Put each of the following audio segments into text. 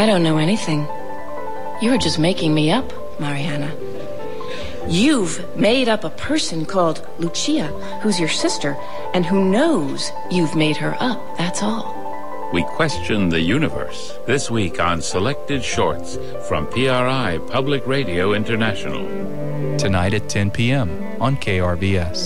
I don't know anything. You're just making me up, Mariana. You've made up a person called Lucia, who's your sister, and who knows you've made her up, that's all. We question the universe this week on Selected Shorts from PRI Public Radio International. Tonight at 10 p.m. on KRVS.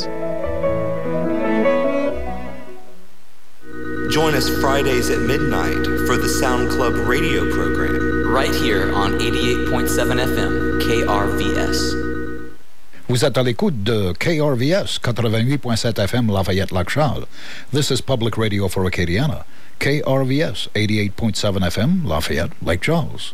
Join us Fridays at midnight for the Sound Club radio program. Right here on 88.7 FM, KRVS. Vous êtes à l'écoute de KRVS 88.7 FM Lafayette-Lac-Charles. This is Public Radio for Acadiana. KRVS 88.7 FM Lafayette-Lake-Charles.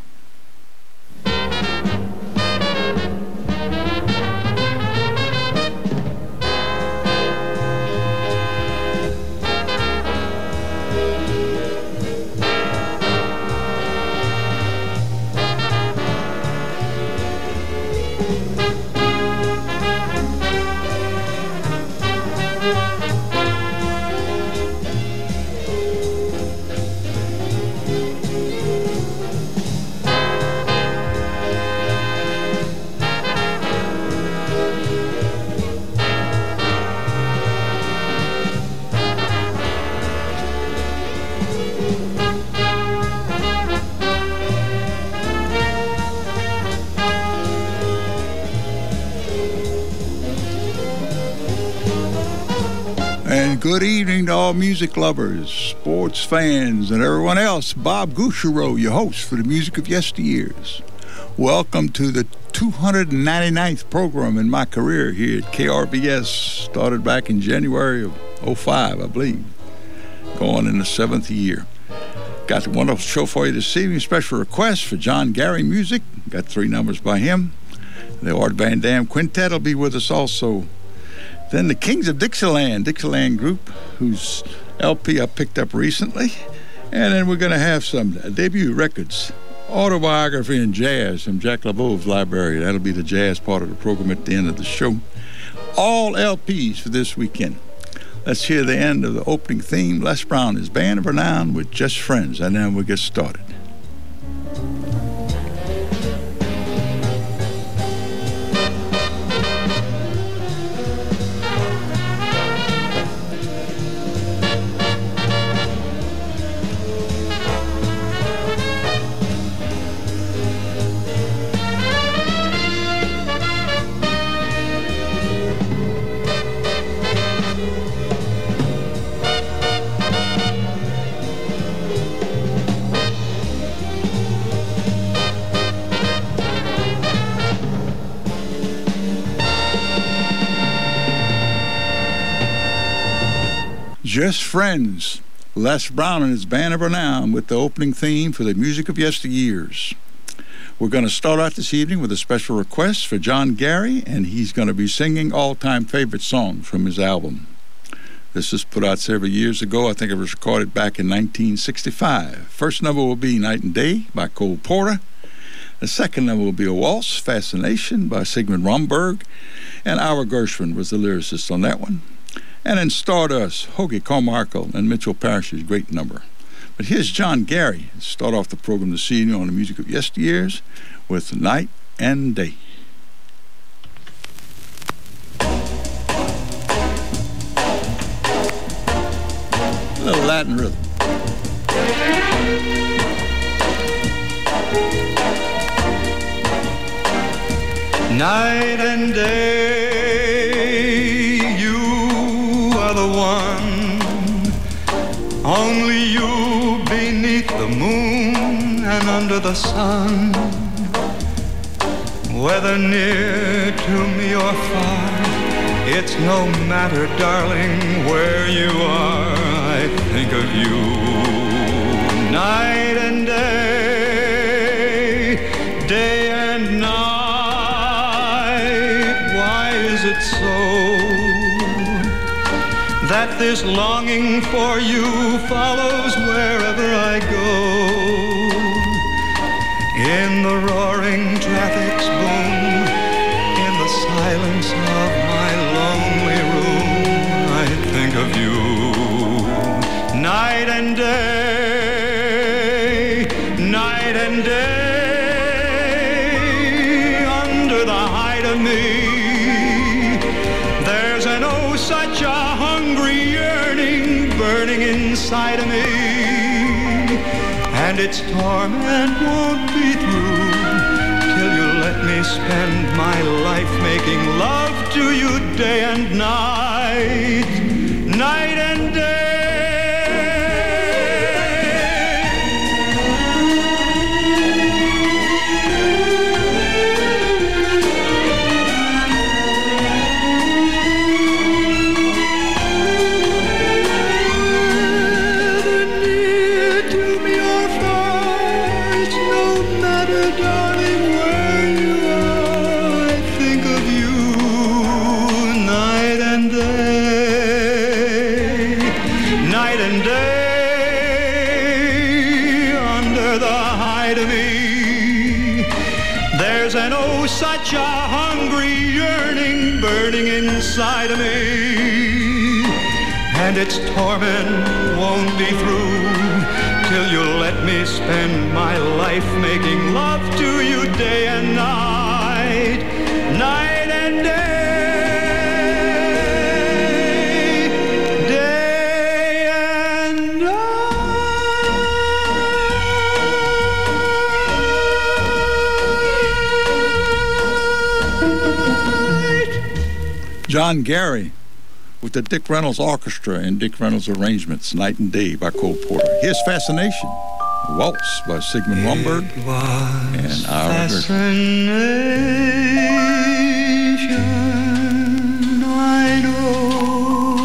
Good evening to all music lovers, sports fans, and everyone else. Bob Gouchereau, your host for the Music of Yesteryears. Welcome to the 299th program in my career here at KRVS. Started back in January of 05, I believe. Going in the 7th year. Got a wonderful show for you this evening. Special request for John Gary music. Got 3 numbers by him. The Art Van Dam Quintet will be with us also. Then the Kings of Dixieland group, whose LP I picked up recently. And then we're going to have some debut records, autobiography and jazz from Jack LaVauve's library. That'll be the jazz part of the program at the end of the show. All LPs for this weekend. Let's hear the end of the opening theme. Les Brown, his band of renown with Just Friends, and then we'll get started. Just Friends, Les Brown and his band of renown with the opening theme for the Music of Yesteryears. We're going to start out this evening with a special request for John Gary, and he's going to be singing all-time favorite songs from his album. This was put out several years ago. I think it was recorded back in 1965. First number will be Night and Day by Cole Porter. The second number will be a waltz, Fascination by Sigmund Romberg, and Ira Gershwin was the lyricist on that one. And in Stardust, Hoagy Carmichael and Mitchell Parish's great number. But here's John Gary to start off the program this evening on the Music of Yesteryears with Night and Day. A little Latin rhythm. Night and day, the one, only you beneath the moon and under the sun. Whether near to me or far, it's no matter, darling, where you are, I think of you. Night and day, day and night, why is it so that this longing for you follows wherever I go? In the roaring traffic's boom, in the silence of my lonely room, I think of you. Night and day, night and hungry yearning burning inside of me, and its torment won't be through till you let me spend my life making love to you day and night, night and day. Such a hungry yearning burning inside of me, and its torment won't be through till you let me spend my life making love to you day and night, night and day, day and John Gary with the Dick Reynolds Orchestra and Dick Reynolds arrangements, Night and Day by Cole Porter. Here's Fascination, Waltz by Sigmund Romberg, and Ira Fascination, I know,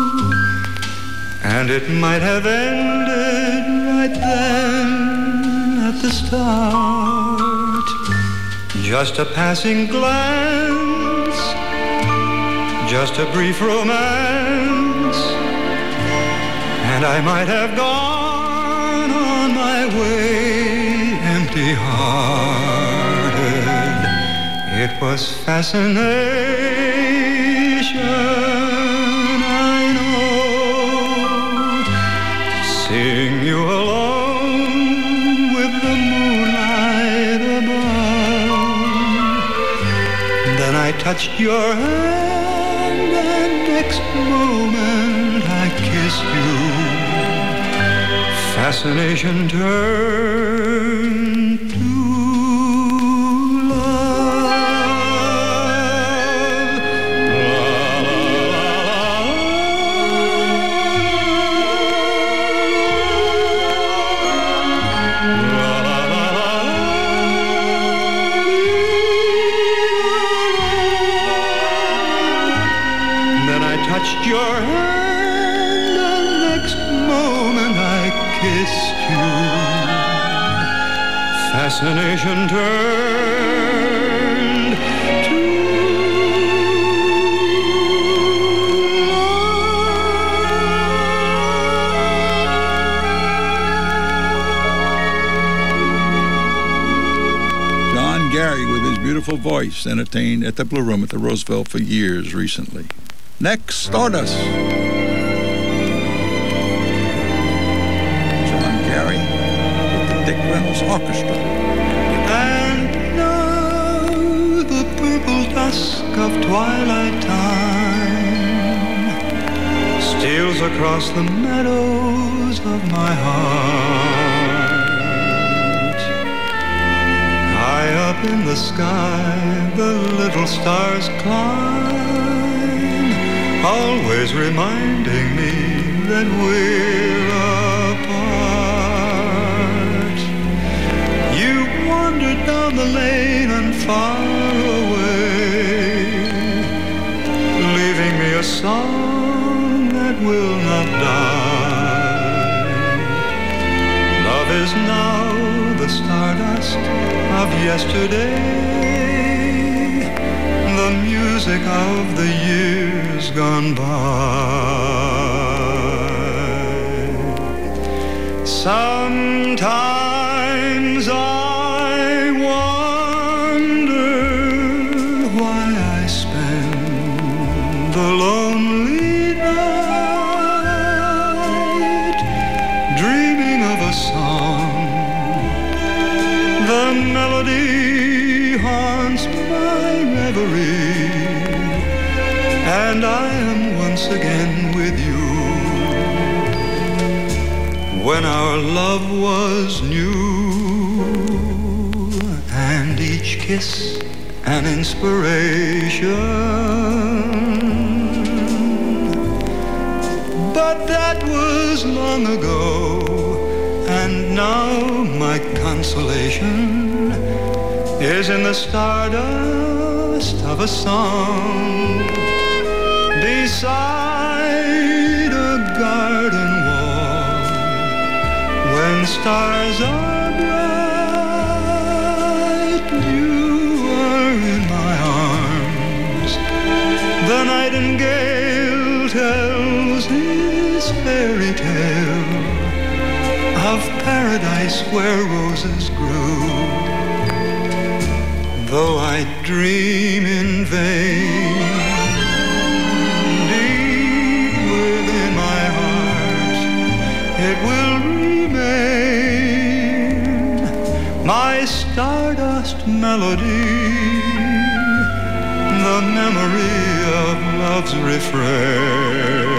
and it might have ended right then at the start, just a passing glance, just a brief romance, and I might have gone on my way empty-hearted. It was fascination, I know, seeing you alone with the moonlight above. Then I touched your hand, next moment I kissed you. Fascination turned to love. Touched your hand, and next moment I kissed you. Fascination turned to love. John Gary with his beautiful voice entertained at the Blue Room at the Roosevelt for years recently. Next, Stardust. John Gary with the Dick Reynolds Orchestra. And now the purple dusk of twilight time steals across the meadows of my heart. High up in the sky, the little stars climb, always reminding me that we're apart. You wandered down the lane and far away, leaving me a song that will not die. Love is now the stardust of yesterday, the music of the years gone by. Sometimes I wonder why I spend the lonely night dreaming of a song. The melody haunts my reverie, and I am once again with when our love was new, and each kiss an inspiration. But that was long ago, and now my consolation is in the stardust of a song beside a garden wall. When stars are bright, you are in my arms. The nightingale tells his fairy tale of paradise where roses grew. Though I dream in vain, deep within my heart it will remain, my stardust melody, the memory of love's refrain.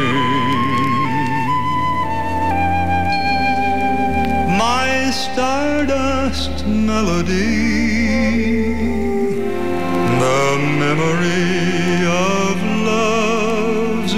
My stardust melody, the memory of love's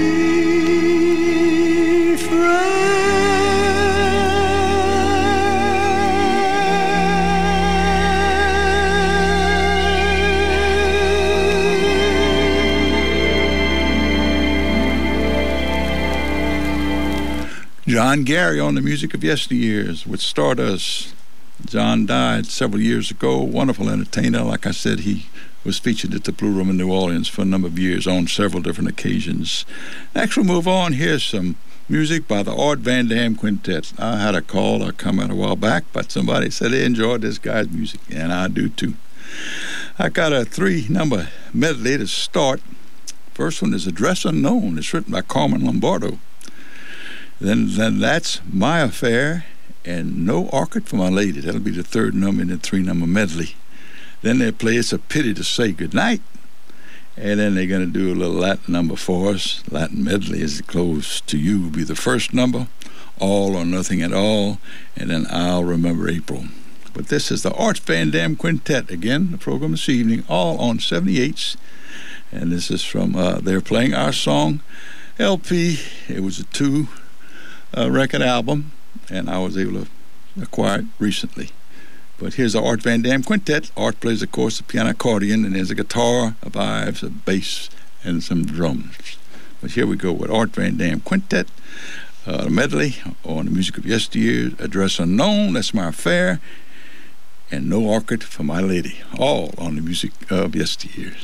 John Gary on the music of yesteryears with Stardust. John died several years ago. Wonderful entertainer. Like I said, he was featured at the Blue Room in New Orleans for a number of years on several different occasions. Next we'll move on. Here's some music by the Art Van Dam Quintet. I had a call a comment a while back, but somebody said they enjoyed this guy's music, and I do too. I got a 3-number medley to start. First one is Address Unknown. It's written by Carmen Lombardo. Then that's My Affair and No Orchid for My Lady. That'll be the 3rd number in the 3-number medley. Then they play It's a Pity to Say Goodnight. And then they're going to do a little Latin number for us. Latin medley as it close to you will be the 1st number. All or Nothing at All. And then I'll Remember April. But this is the Art Van Dam Quintet again, the program this evening, all on 78s. And this is from, they're playing our song LP. It was a 2 record album, and I was able to acquire it recently. But here's the Art Van Dam Quintet. Art plays, of course, the piano accordion, and there's a guitar, a vibes, a bass, and some drums. But here we go with Art Van Dam Quintet, a medley on the music of yesteryear, Address Unknown, That's My Affair, and No Orchid for My Lady, all on the music of yesteryear.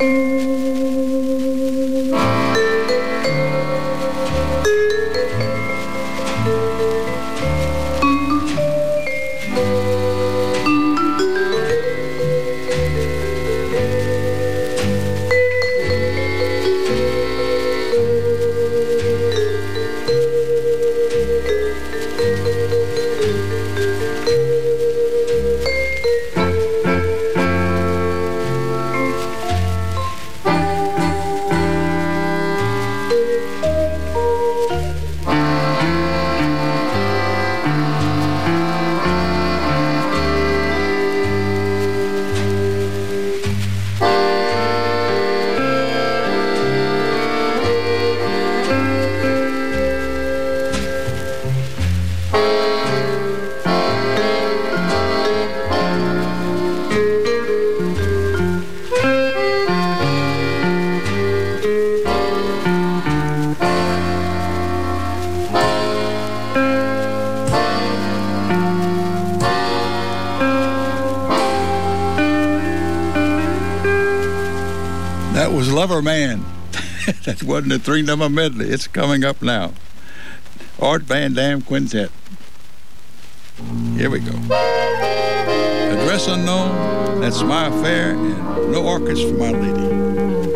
Lover Man. That wasn't a three-number medley. It's coming up now. Art Van Dam Quintet. Here we go. Address Unknown, That's My Affair, and No Orchids for My Lady.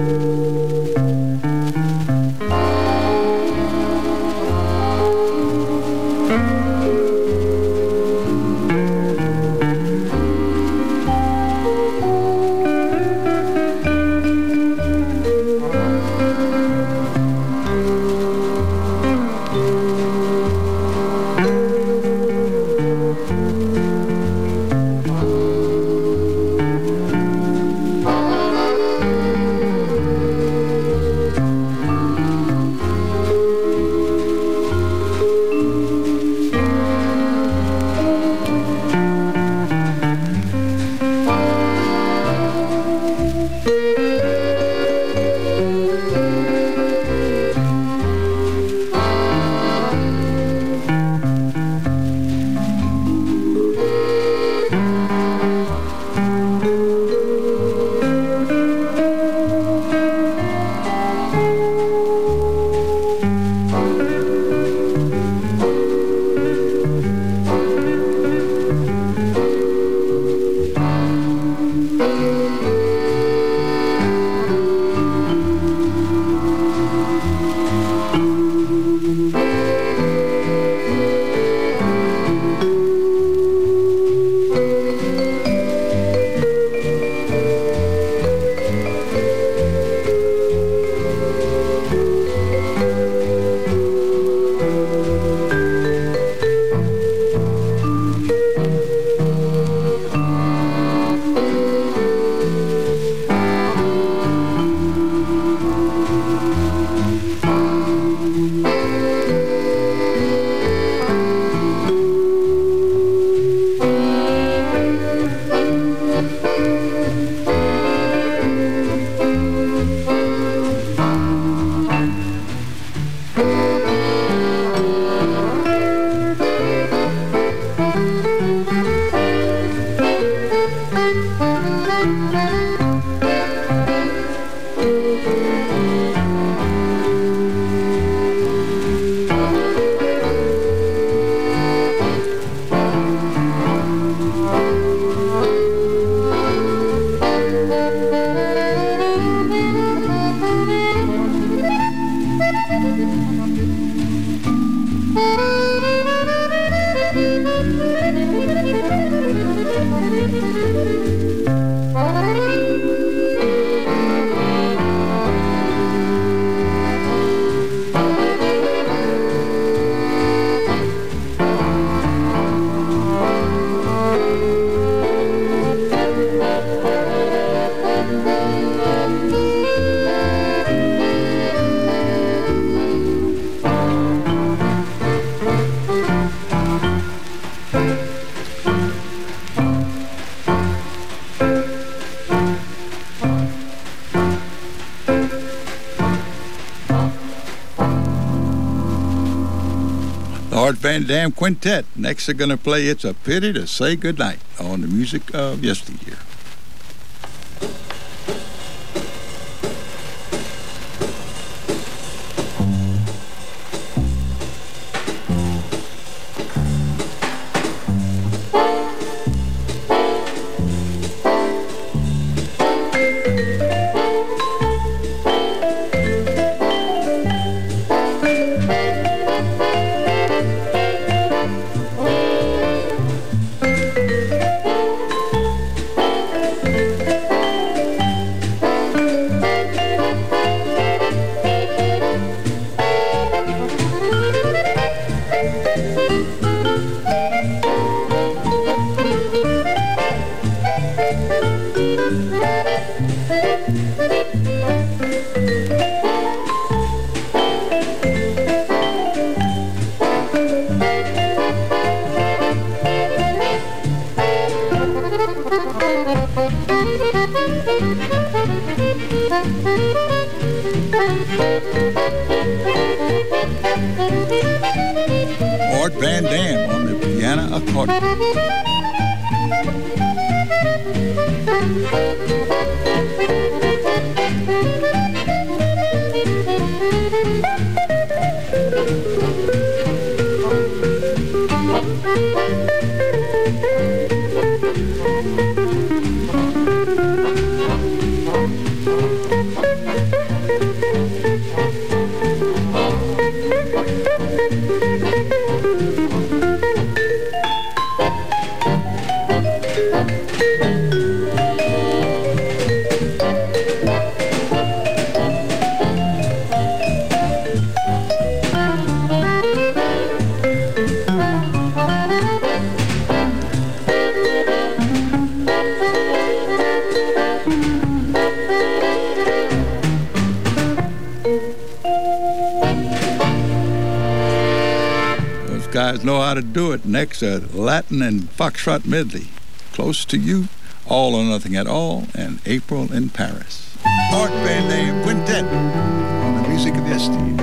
Art Van Dam Quintet. Next they're going to play It's a Pity to Say Goodnight on the Music of Yesteryear. Art Van Dam on the piano accordion. Guys know how to do it. Next, Latin and Foxtrot medley. Close to You, All or Nothing at All, and April in Paris. Art Van Dam Quintet on the music of yesteryear.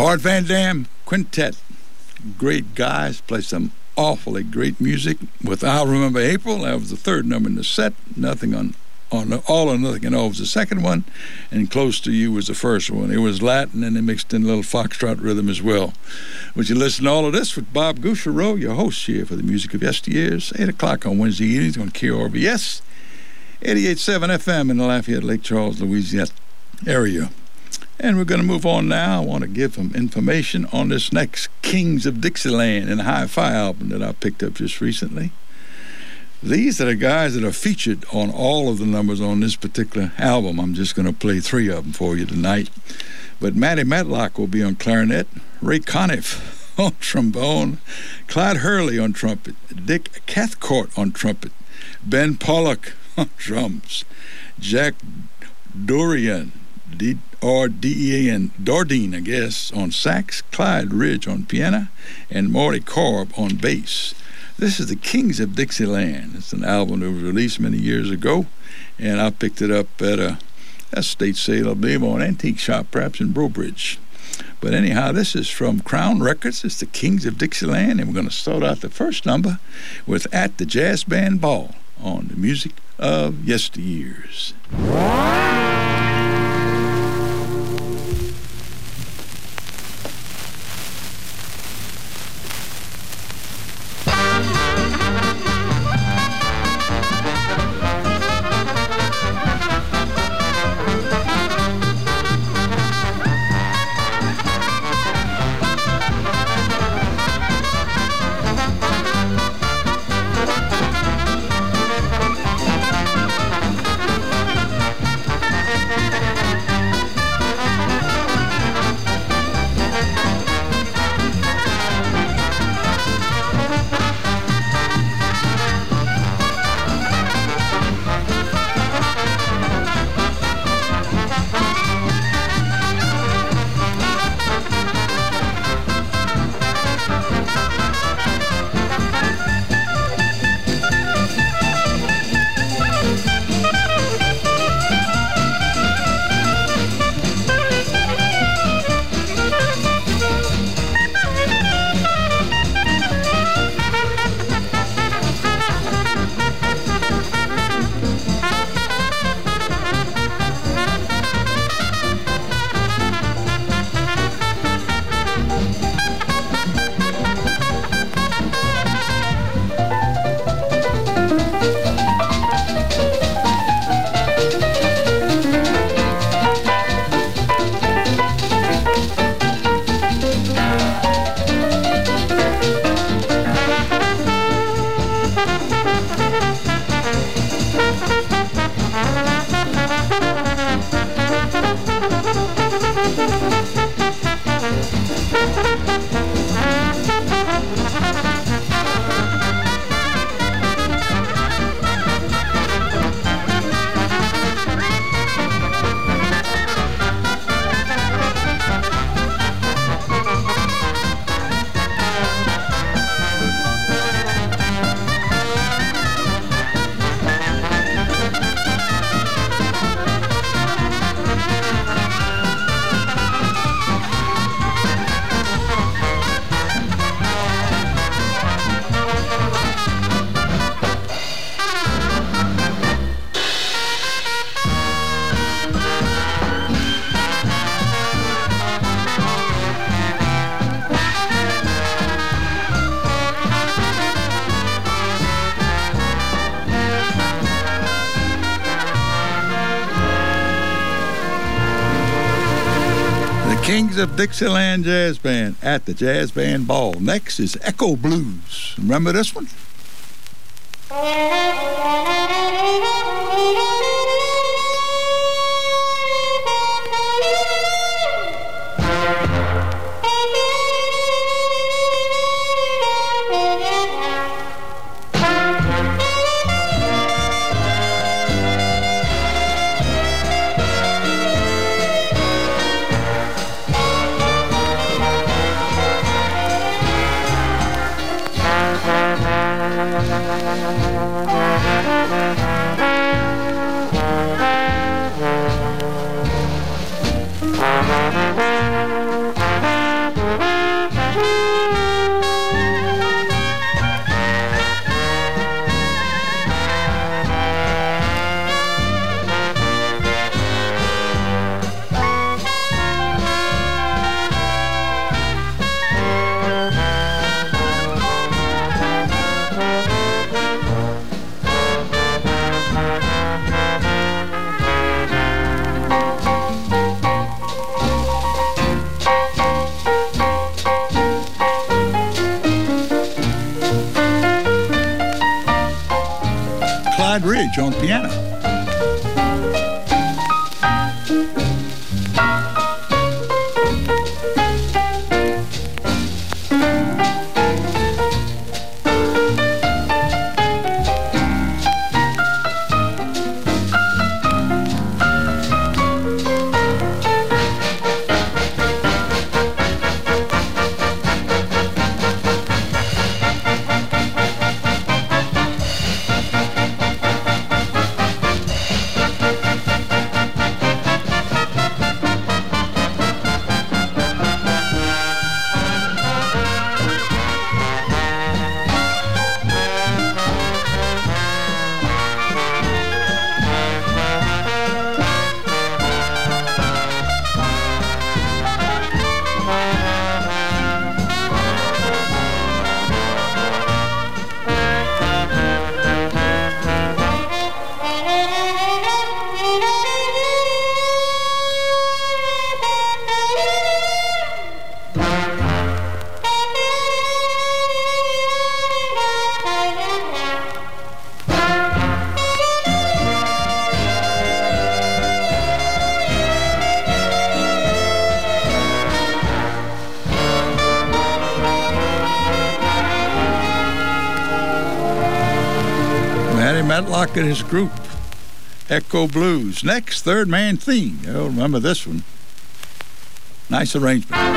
Art Van Dam Quintet. Great guys, play some awfully great music with I'll Remember April. That was the third number in the set. Nothing on All or Nothing at All was the second one, and Close to You was the first one. It was Latin, and they mixed in a little foxtrot rhythm as well. Would you listen to all of this with Bob Gouchereau, your host here for the Music of Yesteryears, 8 o'clock on Wednesday evenings on KRVS, 88.7 FM in the Lafayette, Lake Charles, Louisiana area. And we're going to move on now. I want to give some information on this next Kings of Dixieland and Hi-Fi album that I picked up just recently. These are the guys that are featured on all of the numbers on this particular album. I'm just going to play 3 of them for you tonight. But Matty Matlock will be on clarinet, Ray Conniff on trombone, Clyde Hurley on trumpet, Dick Cathcart on trumpet, Ben Pollock on drums, Jack Dorian, D-R-D-E-A-N, Dardine, I guess, on sax, Clyde Ridge on piano, and Marty Korb on bass. This is the Kings of Dixieland. It's an album that was released many years ago, and I picked it up at a estate sale, I believe, on Antique Shop, perhaps in Brobridge. But anyhow, this is from Crown Records. It's the Kings of Dixieland, and we're going to start out the first number with At the Jazz Band Ball on the Music of Yesteryears. Kings of Dixieland Jazz Band at the Jazz Band Ball. Next is Echo Blues. Remember this one? Clyde Ridge on piano. Matlock and his group, Echo Blues. Next, Third Man Theme. You'll remember this one. Nice arrangement.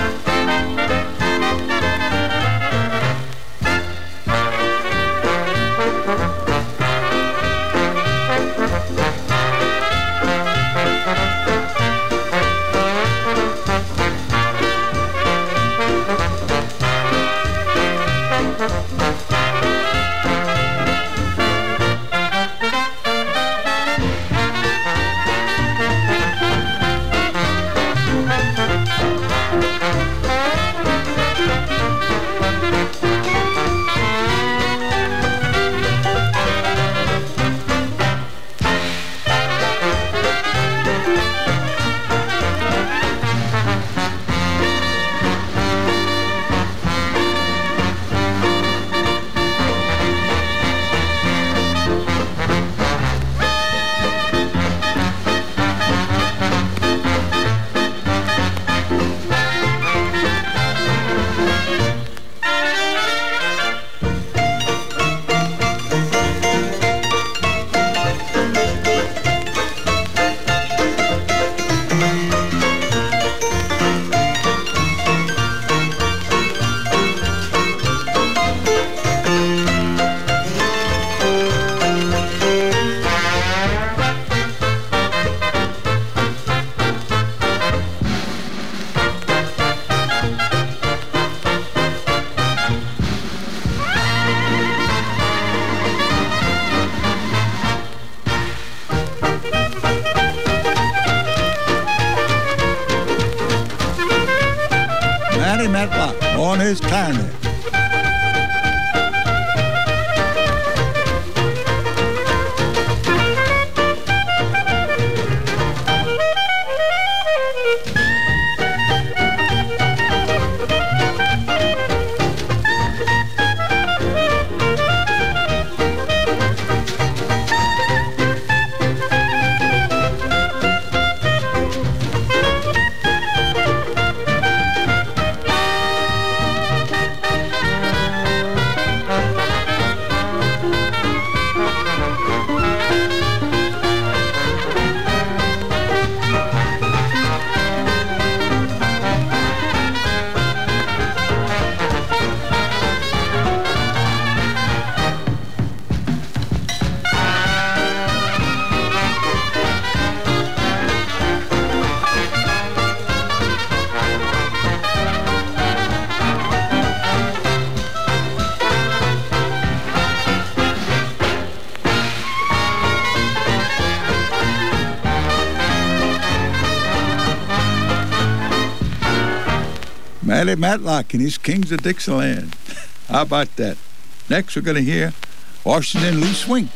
Matlock on his clarinet. Matty Matlock and his Kings of Dixieland. How about that? Next, we're going to hear Washington Lee Swing.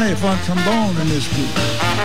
Johnny Funk trombone in this group.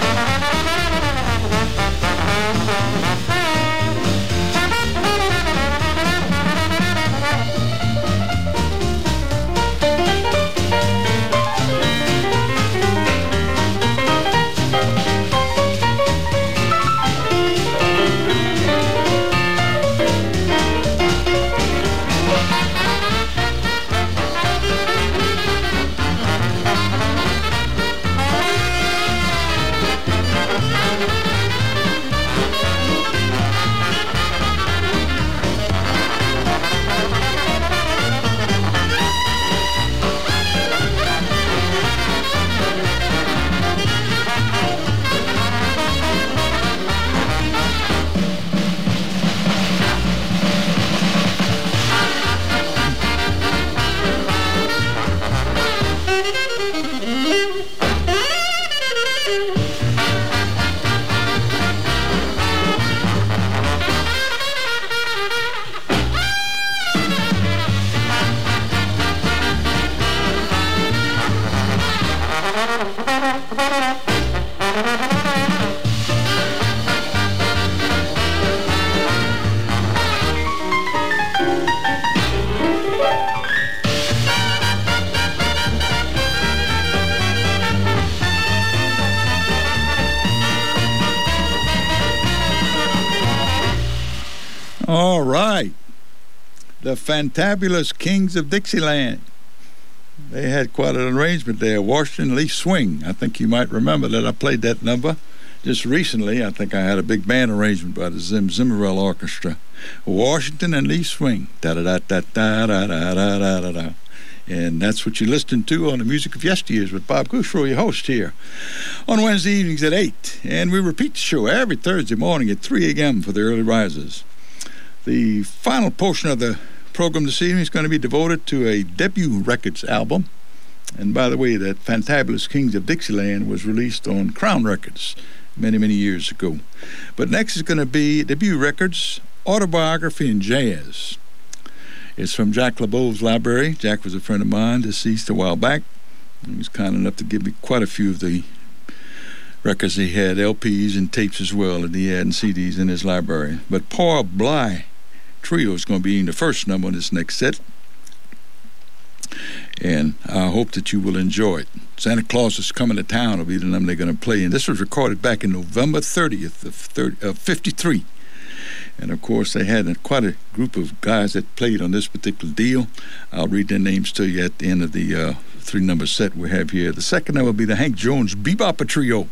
All right. The Fantabulous Kings of Dixieland. They had quite an arrangement there. Washington Lee Swing. I think you might remember that I played that number just recently. I think I had a big band arrangement by the Zim Zimmerell Orchestra. Washington and Lee Swing. Da-da-da-da-da-da-da-da-da-da. And that's what you're listening to on the Music of Yesteryears with Bob Gushrow, your host here, on Wednesday evenings at 8. And we repeat the show every Thursday morning at 3 a.m. for the early risers. The final portion of the program this evening is going to be devoted to a debut records album. And by the way, that Fantabulous Kings of Dixieland was released on Crown Records many, many years ago. But next is going to be debut records, Autobiography in Jazz. It's from Jack LeBeau's library. Jack was a friend of mine, deceased a while back. He was kind enough to give me quite a few of the records he had, LPs and tapes as well, that he had and CDs in his library. But Paul Bly Trio is going to be in the first number on this next set. And I hope that you will enjoy it. Santa Claus is Coming to Town will be the number they're going to play. And this was recorded back in November 30th of 53. And, of course, they had quite a group of guys that played on this particular deal. I'll read their names to you at the end of the three-number set we have here. The second number will be the Hank Jones Bebopper Trio.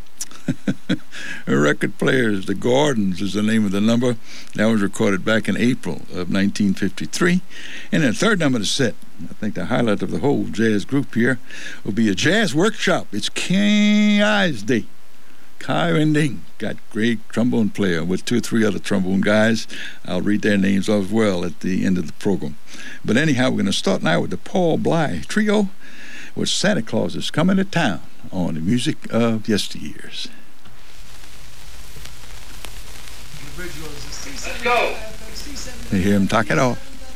Record Players, The Gordons is the name of the number. That was recorded back in April of 1953. And the third number of the set, I think the highlight of the whole jazz group here, will be a jazz workshop. It's King Eyes Day. Kai Wending got great trombone player with 2 or 3 other trombone guys. I'll read their names as well at the end of the program. But anyhow, we're going to start now with the Paul Bly Trio with Santa Claus is Coming to Town on the Music of Yesteryears. Let's go. You hear him talk it off.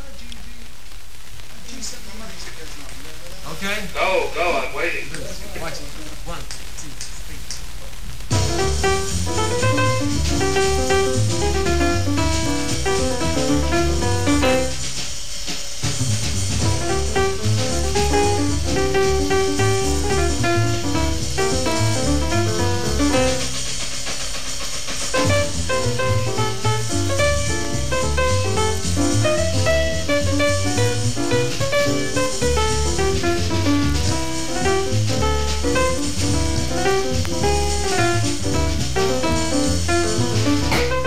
Okay. Go. I'm waiting. Watch it. 1, 2, 3.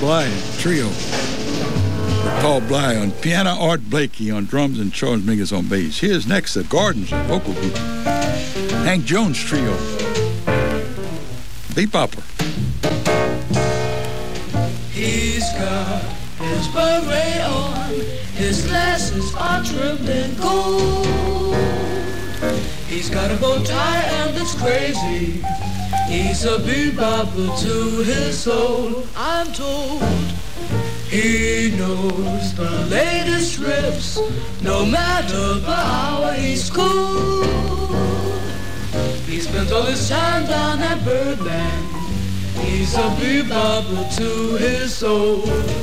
Bly Trio. Paul Bly on piano, Art Blakey on drums, and Charles Mingus on bass. Here's next the Gardens, a vocal group. Hank Jones Trio. Bebopper. He's got his beret on, his glasses are trimmed in gold. He's got a bow tie and it's crazy. He's a bebopper to his soul, I'm told. He knows the latest riffs, no matter the hour he's cool. He spent all his time down at Birdland. He's a bebopper to his soul.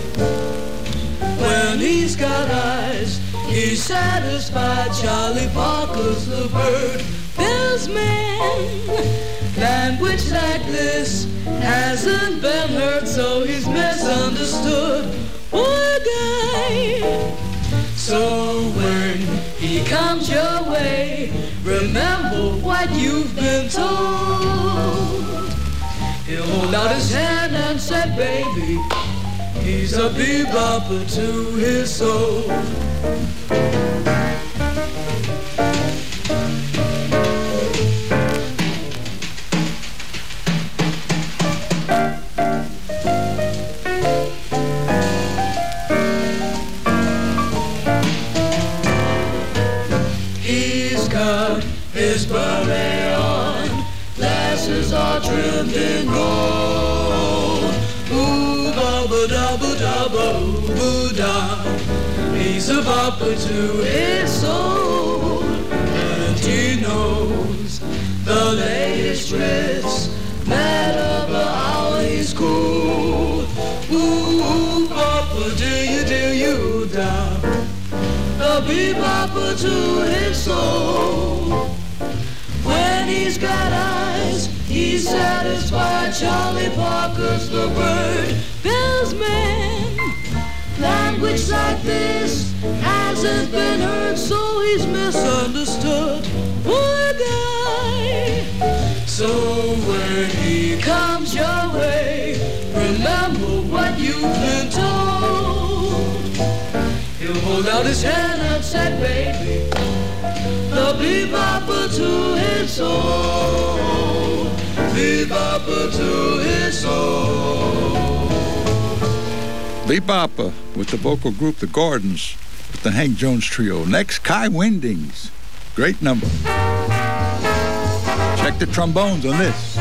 When he's got eyes, he's satisfied. Charlie Parker's the bird. Bill's man. Language like this hasn't been heard, so he's misunderstood. Poor guy. So when he comes your way, remember what you've been told. He'll hold out his hand and say, baby, he's a bebopper to his soul. His beret on, glasses are trimmed in gold. Ooh, bubba dubba dubba, ooh da. He's a bopper to his soul, and he knows the latest tricks. Matter the hour he's cool. Ooh, bopper, do you da? The bebopper to his soul. When he's got eyes, he's satisfied. Charlie Parker's the bird. Bill's man. Language like this hasn't been heard, so he's misunderstood. Poor guy. So when he comes your way, remember what you've been told. He'll hold out his hand and say, baby, the bebopper to his soul, bebopper to his soul. Bebopper with the vocal group The Gardens with the Hank Jones Trio. Next, Kai Windings. Great number. Check the trombones on this.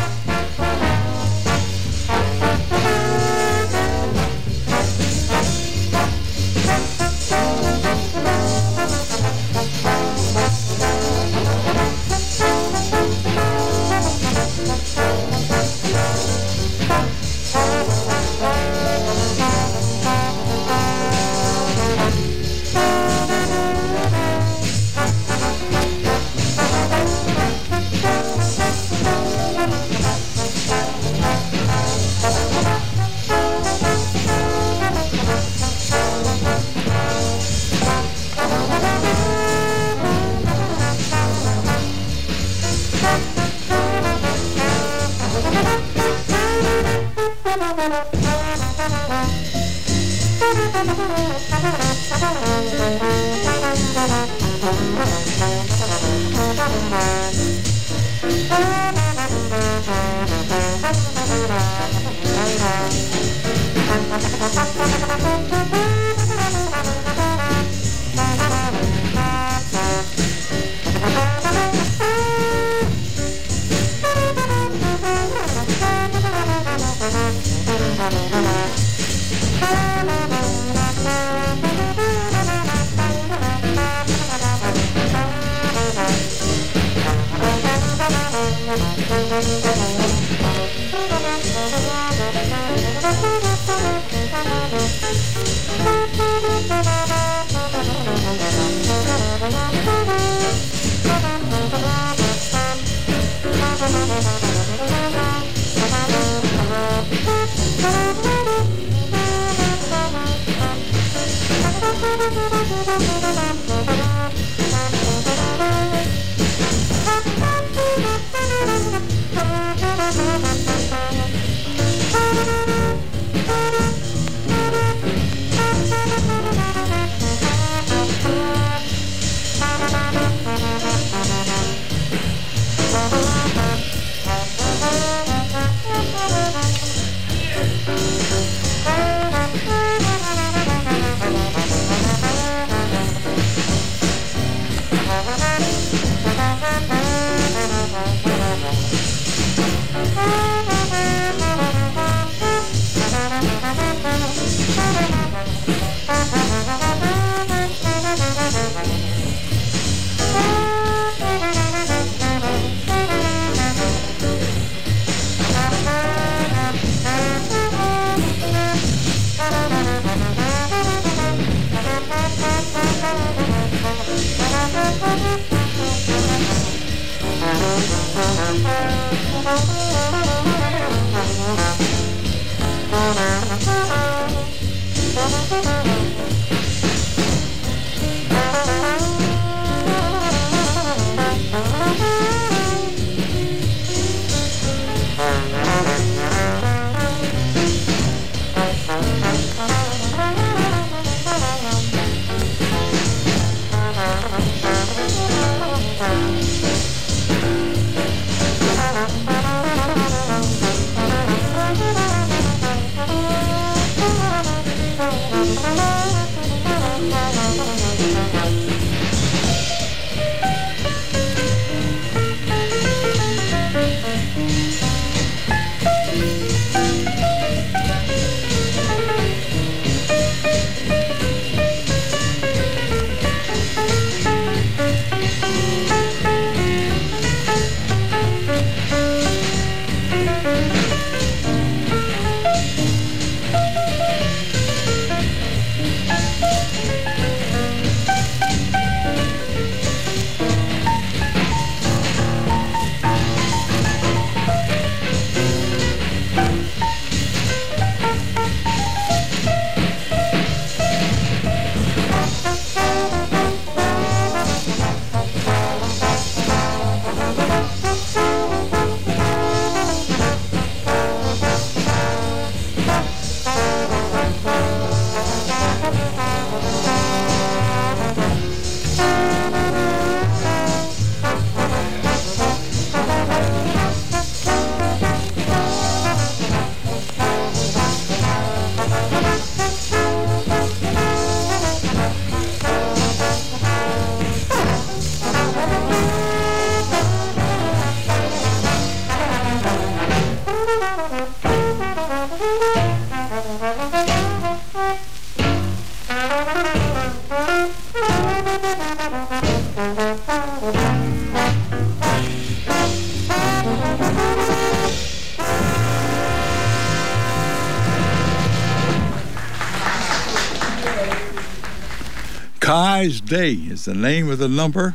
Kai's Day is the name of the number.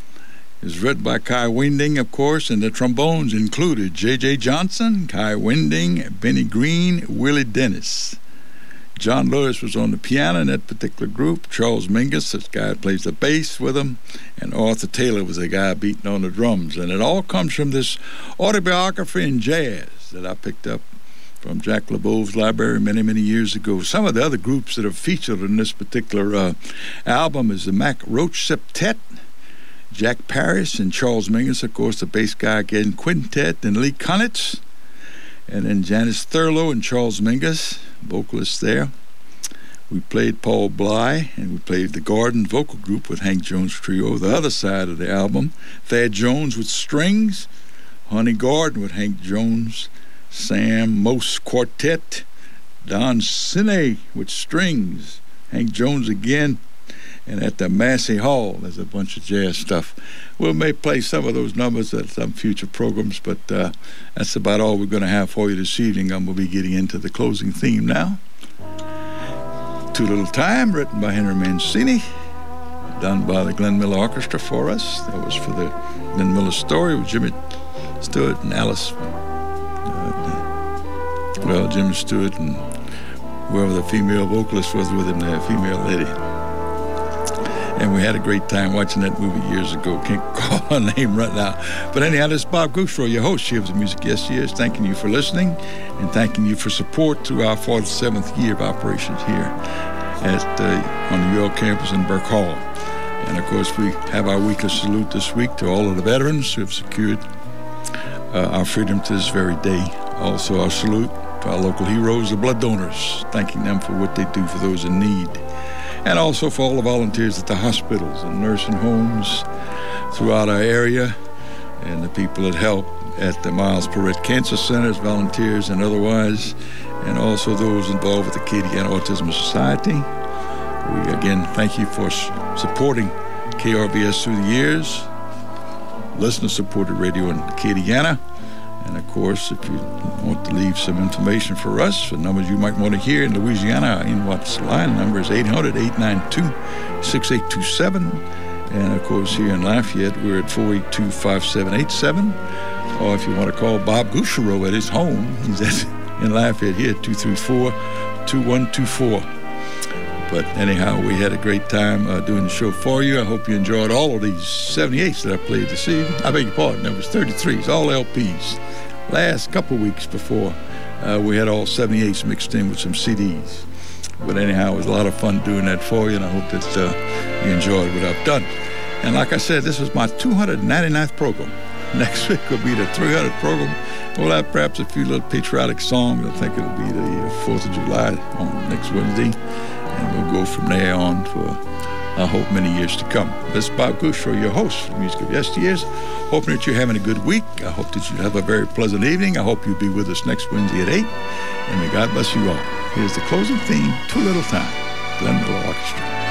It's written by Kai Winding, of course, and the trombones included J.J. Johnson, Kai Winding, Benny Green, Willie Dennis. John Lewis was on the piano in that particular group. Charles Mingus, this guy that plays the bass with him, and Arthur Taylor was the guy beating on the drums. And it all comes from this autobiography in jazz that I picked up from Jack LeBeau's library many, many years ago. Some of the other groups that are featured in this particular album is the Mac Roach Septet, Jack Paris and Charles Mingus, of course, the bass guy again, Quintet, and Lee Konitz, and then Janice Thurlow and Charles Mingus, vocalists there. We played Paul Bly, and we played the Garden vocal group with Hank Jones Trio, the other side of the album. Thad Jones with strings, Honey Garden with Hank Jones, Sam Mose Quartet, Don Cine with strings, Hank Jones again, and at the Massey Hall there's a bunch of jazz stuff. We may play some of those numbers at some future programs, but that's about all we're going to have for you this evening. I'm going to be getting into the closing theme now. Too Little Time, written by Henry Mancini, done by the Glenn Miller Orchestra for us. That was for the Glenn Miller Story with Jimmy Stewart and Alice. Jimmy Stewart and whoever the female vocalist was with him, the female lady. And we had a great time watching that movie years ago. Can't call her name right now. But anyhow, this is Bob Goochrow, your host here of the Music Yesteryears, thanking you for listening and thanking you for support through our 47th year of operations here on the UL campus in Burke Hall. And of course, we have our weekly salute this week to all of the veterans who have secured our freedom to this very day. Also, our salute to our local heroes, the blood donors, thanking them for what they do for those in need. And also for all the volunteers at the hospitals and nursing homes throughout our area, and the people that help at the Miles Perret Cancer Centers, volunteers and otherwise, and also those involved with the Acadiana Autism Society. We again thank you for supporting KRVS through the years, listener-supported radio in Acadiana. And of course, if you want to leave some information for us, the numbers you might want to hear in Louisiana, in what's line number is 800-892-6827. And of course, here in Lafayette, we're at 482-5787. or if you want to call Bob Gouchereau at his home, he's in Lafayette here, 234-2124. But anyhow, we had a great time doing the show for you. I hope you enjoyed all of these 78s that I played this evening. I beg your pardon, there was 33s, all LPs. Last couple weeks before, we had all 78s mixed in with some CDs. But anyhow, it was a lot of fun doing that for you, and I hope that you enjoyed what I've done. And like I said, this was my 299th program. Next week will be the 300th program. We'll have perhaps a few little patriotic songs. I think it'll be the 4th of July on next Wednesday. And we'll go from there on for, I hope, many years to come. This is Bob Gouchereau, your host for the Music of Yesteryears. Hoping that you're having a good week. I hope that you have a very pleasant evening. I hope you'll be with us next Wednesday at 8. And may God bless you all. Here's the closing theme, Too Little Time, Glenn Miller Orchestra.